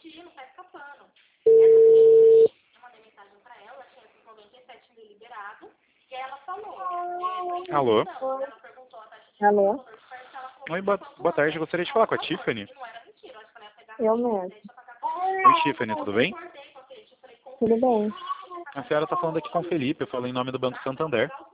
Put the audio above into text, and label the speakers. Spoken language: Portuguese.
Speaker 1: mentir, não sai escapando. Essa cliente, eu mandei mensagem pra ela tinha esses 97 mil liberado, e aí ela falou,
Speaker 2: Alô?
Speaker 1: ela perguntou a taxa de
Speaker 3: Alô?
Speaker 2: Oi, boa tarde. Eu gostaria de falar com a Tiffany.
Speaker 1: não era mentira, eu acho que ela ia pegar
Speaker 3: Eu mesmo.
Speaker 2: Oi, Tiffany, tudo bem?
Speaker 3: Tudo bem.
Speaker 2: A senhora está falando aqui com o Felipe, eu falo em nome do Banco Santander.